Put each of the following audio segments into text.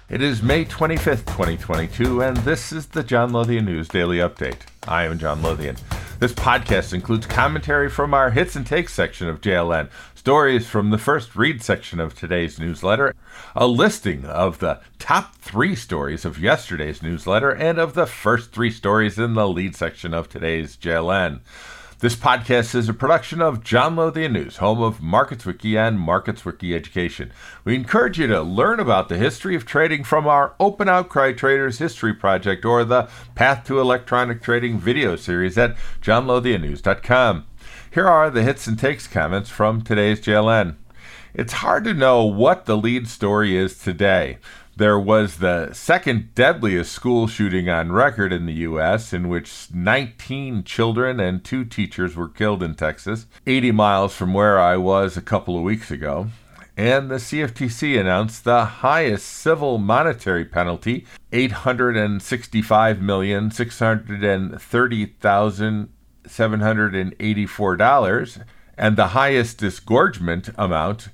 It is May 25th, 2022, and this is the John Lothian News Daily Update. I am John Lothian. This podcast includes commentary from our Hits and Takes section of JLN, stories from the First Read section of today's newsletter, a listing of the top 3 stories of yesterday's newsletter, and of the first 3 stories in the lead section of today's JLN. This podcast is a production of John Lothian News, home of MarketsWiki and MarketsWiki Education. We encourage you to learn about the history of trading from our Open Outcry Traders History Project or the Path to Electronic Trading video series at johnlothiannews.com. Here are the Hits and Takes comments from today's JLN. It's hard to know what the lead story is today. There was the second deadliest school shooting on record in the U.S., in which 19 children and 2 teachers were killed in Texas, 80 miles from where I was a couple of weeks ago. And the CFTC announced the highest civil monetary penalty, $865,630,784, and the highest disgorgement amount,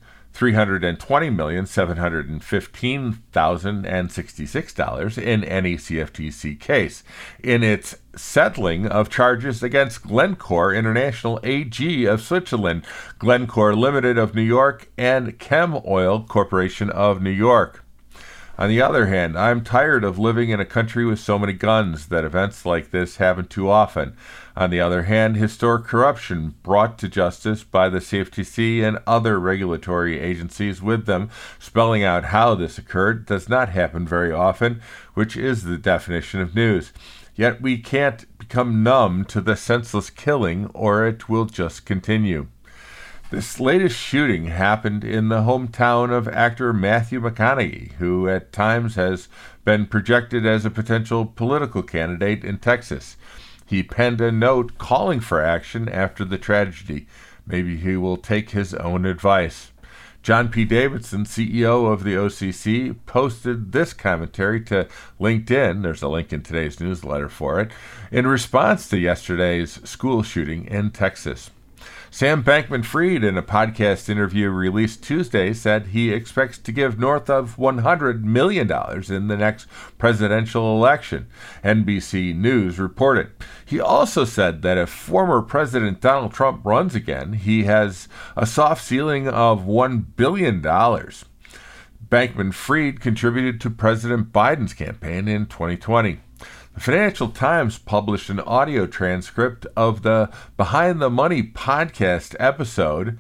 $320,715,066 in any CFTC case, in its settling of charges against Glencore International AG of Switzerland, Glencore Limited of New York, and Chem Oil Corporation of New York. On the other hand, I'm tired of living in a country with so many guns that events like this happen too often. On the other hand, historic corruption brought to justice by the CFTC and other regulatory agencies with them, spelling out how this occurred, does not happen very often, which is the definition of news. Yet we can't become numb to the senseless killing, or it will just continue. This latest shooting happened in the hometown of actor Matthew McConaughey, who at times has been projected as a potential political candidate in Texas. He penned a note calling for action after the tragedy. Maybe he will take his own advice. John P. Davidson, CEO of the OCC, posted this commentary to LinkedIn, there's a link in today's newsletter for it, in response to yesterday's school shooting in Texas. Sam Bankman-Fried, in a podcast interview released Tuesday, said he expects to give north of $100 million in the next presidential election, NBC News reported. He also said that if former President Donald Trump runs again, he has a soft ceiling of $1 billion. Bankman-Fried contributed to President Biden's campaign in 2020. The Financial Times published an audio transcript of the Behind the Money podcast episode,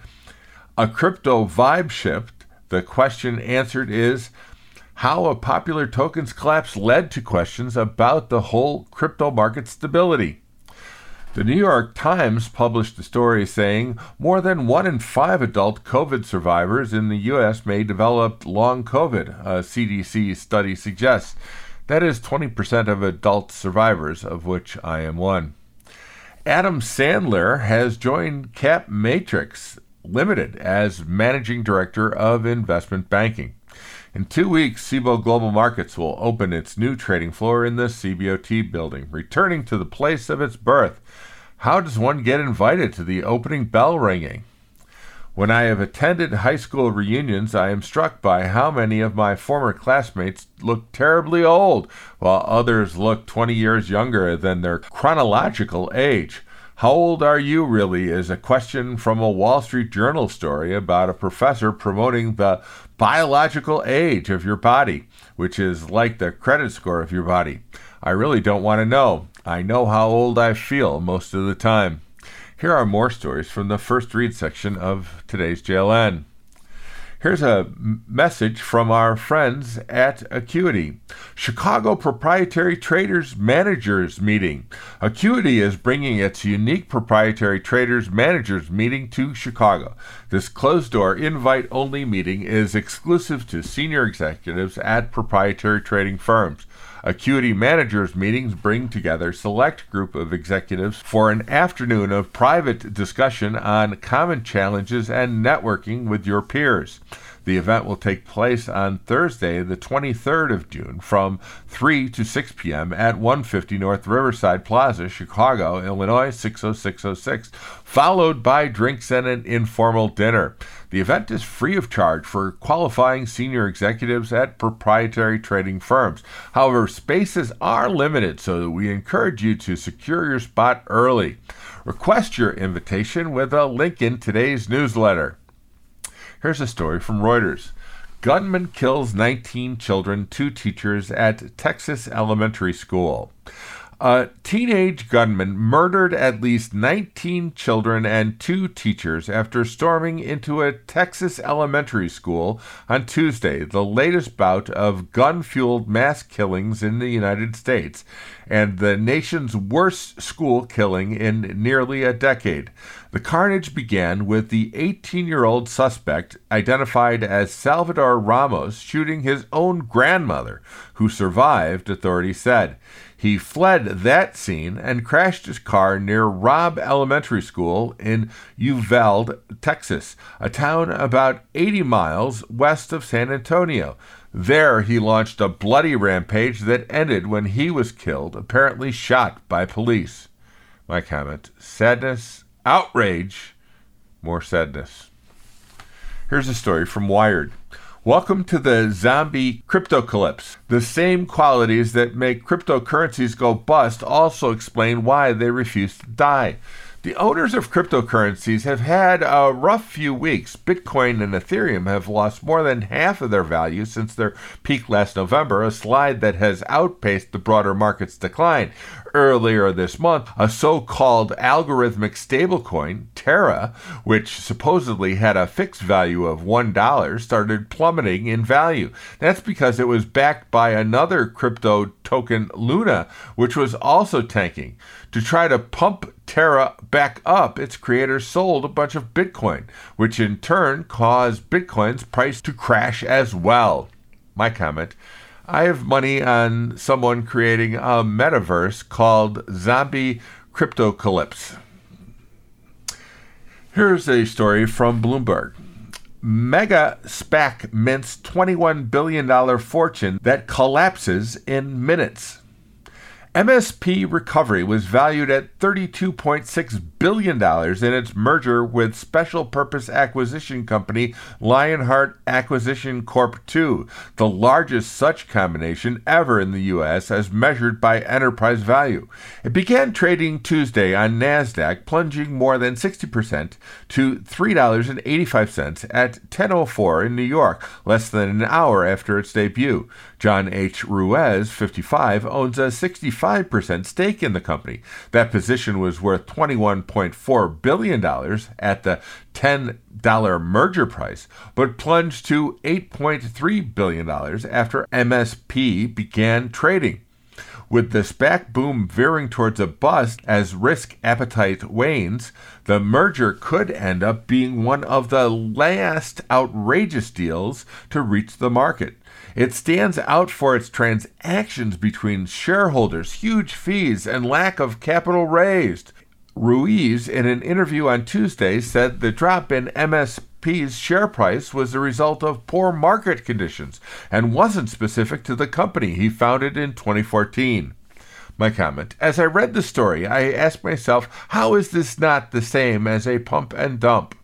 A Crypto Vibe Shift. The question answered is how a popular token's collapse led to questions about the whole crypto market stability. The New York Times published a story saying more than 1 in 5 adult COVID survivors in the U.S. may develop long COVID, a CDC study suggests. That is 20% of adult survivors, of which I am one. Adam Sandler has joined Cap Matrix Limited as Managing Director of Investment Banking. In 2 weeks, Cboe Global Markets will open its new trading floor in the CBOT building, returning to the place of its birth. How does one get invited to the opening bell ringing? When I have attended high school reunions, I am struck by how many of my former classmates look terribly old, while others look 20 years younger than their chronological age. How old are you really is a question from a Wall Street Journal story about a professor promoting the biological age of your body, which is like the credit score of your body. I really don't want to know. I know how old I feel most of the time. Here are more stories from the First Read section of today's JLN. Here's a message from our friends at Acuity. Chicago Proprietary Traders Managers Meeting. Acuity is bringing its unique Proprietary Traders Managers Meeting to Chicago. This closed-door, invite-only meeting is exclusive to senior executives at proprietary trading firms. Acuity Managers Meetings bring together a select group of executives for an afternoon of private discussion on common challenges and networking with your peers. The event will take place on Thursday, the 23rd of June, from 3 to 6 p.m. at 150 North Riverside Plaza, Chicago, Illinois, 60606, followed by drinks and an informal dinner. The event is free of charge for qualifying senior executives at proprietary trading firms. However, spaces are limited, so we encourage you to secure your spot early. Request your invitation with a link in today's newsletter. Here's a story from Reuters. Gunman kills 19 children, 2 teachers at Texas elementary school. A teenage gunman murdered at least 19 children and 2 teachers after storming into a Texas elementary school on Tuesday, the latest bout of gun-fueled mass killings in the United States, and the nation's worst school killing in nearly a decade. The carnage began with the 18-year-old suspect, identified as Salvador Ramos, shooting his own grandmother, who survived, authorities said. He fled that scene and crashed his car near Robb Elementary School in Uvalde, Texas, a town about 80 miles west of San Antonio. There, he launched a bloody rampage that ended when he was killed, apparently shot by police. My comment: sadness, outrage, more sadness. Here's a story from Wired. Welcome to the zombie cryptocalypse. The same qualities that make cryptocurrencies go bust also explain why they refuse to die. The owners of cryptocurrencies have had a rough few weeks. Bitcoin and Ethereum have lost more than half of their value since their peak last November, a slide that has outpaced the broader market's decline. Earlier this month, a so-called algorithmic stablecoin, Terra, which supposedly had a fixed value of $1, started plummeting in value. That's because it was backed by another crypto token, Luna, which was also tanking. To try to pump Terra back up, its creators sold a bunch of Bitcoin, which in turn caused Bitcoin's price to crash as well. My comment: I have money on someone creating a metaverse called Zombie Cryptocalypse. Here's a story from Bloomberg. Mega SPAC mints $21 billion fortune that collapses in minutes. MSP Recovery was valued at $32.6 billion in its merger with special purpose acquisition company Lionheart Acquisition Corp. II, the largest such combination ever in the U.S. as measured by enterprise value. It began trading Tuesday on NASDAQ, plunging more than 60% to $3.85 at 10:04 in New York, less than an hour after its debut. John H. Ruiz, 55, owns a 65% stake in the company. That position was worth $21.4 billion at the $10 merger price, but plunged to $8.3 billion after MSP began trading. With the SPAC boom veering towards a bust as risk appetite wanes, the merger could end up being one of the last outrageous deals to reach the market. It stands out for its transactions between shareholders, huge fees, and lack of capital raised. Ruiz, in an interview on Tuesday, said the drop in MSP's share price was the result of poor market conditions and wasn't specific to the company he founded in 2014. My comment: as I read the story, I asked myself, how is this not the same as a pump and dump?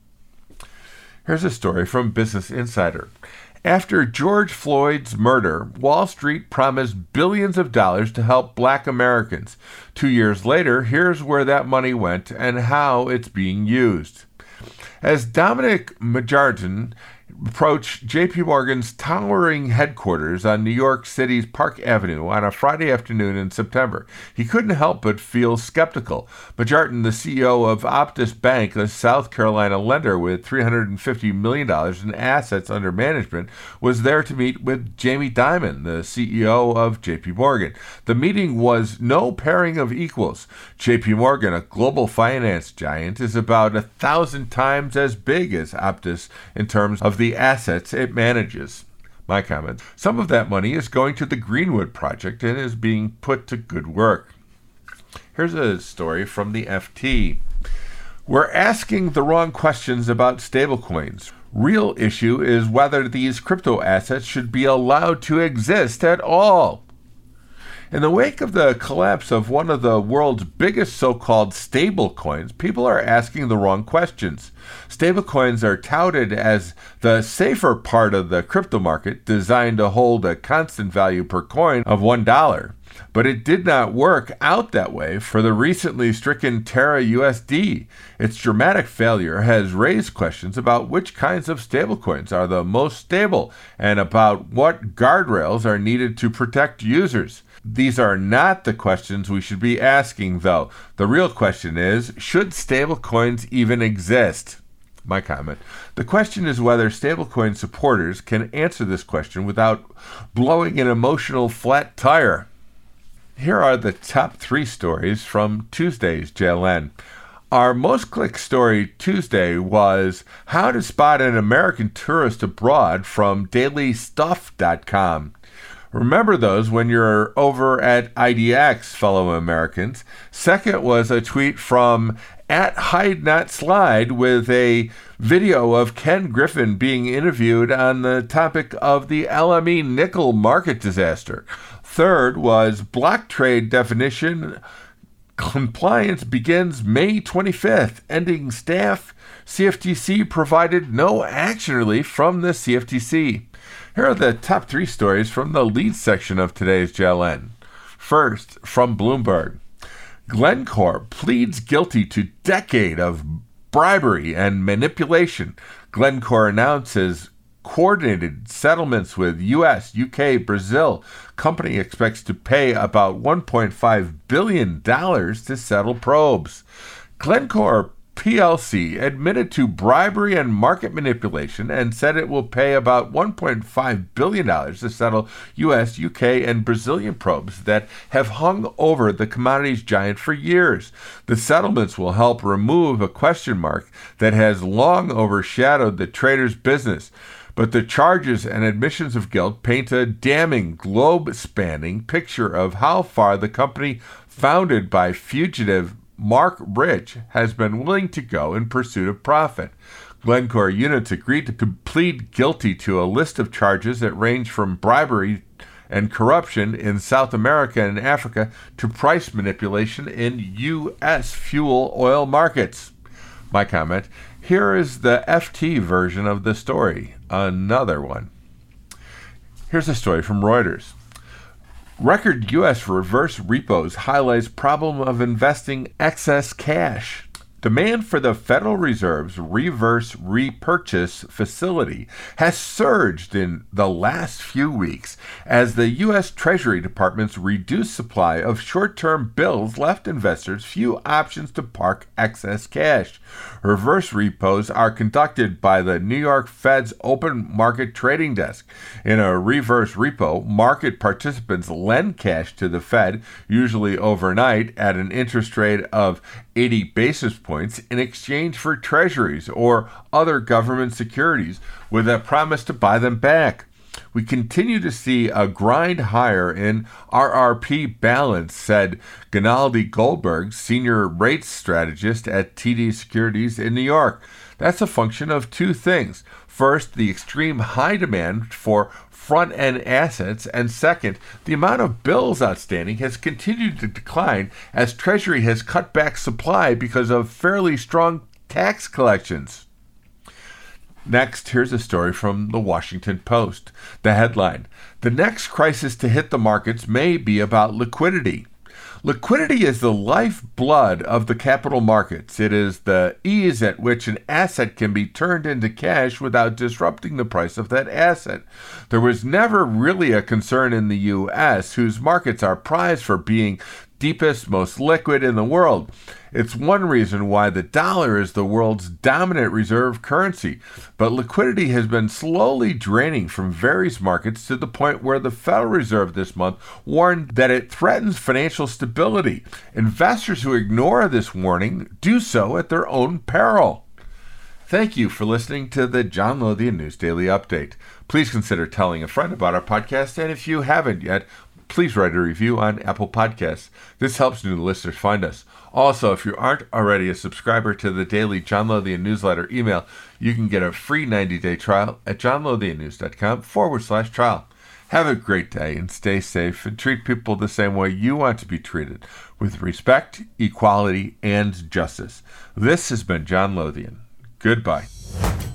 Here's a story from Business Insider. After George Floyd's murder, Wall Street promised billions of dollars to help Black Americans. 2 years later, here's where that money went and how it's being used. As Dominic Majartan approached J.P. Morgan's towering headquarters on New York City's Park Avenue on a Friday afternoon in September, he couldn't help but feel skeptical. Majartan, the CEO of Optus Bank, a South Carolina lender with $350 million in assets under management, was there to meet with Jamie Dimon, the CEO of J.P. Morgan. The meeting was no pairing of equals. J.P. Morgan, a global finance giant, is about 1,000 times as big as Optus in terms of the assets it manages. My comment: some of that money is going to the Greenwood Project and is being put to good work. Here's a story from the FT. We're asking the wrong questions about stablecoins. Real issue is whether these crypto assets should be allowed to exist at all. In the wake of the collapse of one of the world's biggest so-called stablecoins, people are asking the wrong questions. Stablecoins are touted as the safer part of the crypto market, designed to hold a constant value per coin of $1. But it did not work out that way for the recently stricken Terra USD. Its dramatic failure has raised questions about which kinds of stablecoins are the most stable and about what guardrails are needed to protect users. These are not the questions we should be asking, though. The real question is, should stablecoins even exist? My comment. The question is whether stablecoin supporters can answer this question without blowing an emotional flat tire. Here are the top 3 stories from Tuesday's JLN. Our most clicked story Tuesday was How to Spot an American Tourist Abroad from DailyStuff.com. Remember those when you're over at IDX, fellow Americans. Second was a tweet from @HideNotSlide with a video of Ken Griffin being interviewed on the topic of the LME nickel market disaster. Third was block trade definition compliance begins May 25th, ending staff. CFTC provided no action relief from the CFTC. Here are the top 3 stories from the lead section of today's JLN. First, from Bloomberg. Glencore pleads guilty to decade of bribery and manipulation. Glencore announces coordinated settlements with U.S., U.K., Brazil. Company expects to pay about $1.5 billion to settle probes. Glencore PLC admitted to bribery and market manipulation and said it will pay about $1.5 billion to settle U.S., UK, and Brazilian probes that have hung over the commodities giant for years. The settlements will help remove a question mark that has long overshadowed the trader's business. But the charges and admissions of guilt paint a damning, globe-spanning picture of how far the company founded by fugitive Mark Rich has been willing to go in pursuit of profit. Glencore units agreed to plead guilty to a list of charges that range from bribery and corruption in South America and Africa to price manipulation in U.S. fuel oil markets. My comment, here is the FT version of the story. Another one. Here's a story from Reuters. Record U.S. reverse repos highlights problem of investing excess cash. Demand for the Federal Reserve's reverse repurchase facility has surged in the last few weeks as the U.S. Treasury Department's reduced supply of short-term bills left investors few options to park excess cash. Reverse repos are conducted by the New York Fed's open market trading desk. In a reverse repo, market participants lend cash to the Fed, usually overnight, at an interest rate of 80 basis points in exchange for treasuries or other government securities with a promise to buy them back. We continue to see a grind higher in RRP balance, said Ginaldi Goldberg, senior rates strategist at TD Securities in New York. That's a function of 2 things. First, the extreme high demand for front-end assets, and second, the amount of bills outstanding has continued to decline as Treasury has cut back supply because of fairly strong tax collections. Next, here's a story from the Washington Post. The headline, the next crisis to hit the markets may be about liquidity. Liquidity is the lifeblood of the capital markets. It is the ease at which an asset can be turned into cash without disrupting the price of that asset. There was never really a concern in the U.S., whose markets are prized for being deepest, most liquid in the world. It's one reason why the dollar is the world's dominant reserve currency. But liquidity has been slowly draining from various markets to the point where the Federal Reserve this month warned that it threatens financial stability. Investors who ignore this warning do so at their own peril. Thank you for listening to the John Lothian News Daily Update. Please consider telling a friend about our podcast, and if you haven't yet, please write a review on Apple Podcasts. This helps new listeners find us. Also, if you aren't already a subscriber to the daily John Lothian newsletter email, you can get a free 90-day trial at johnlothiannews.com/trial. Have a great day and stay safe and treat people the same way you want to be treated, with respect, equality, and justice. This has been John Lothian. Goodbye.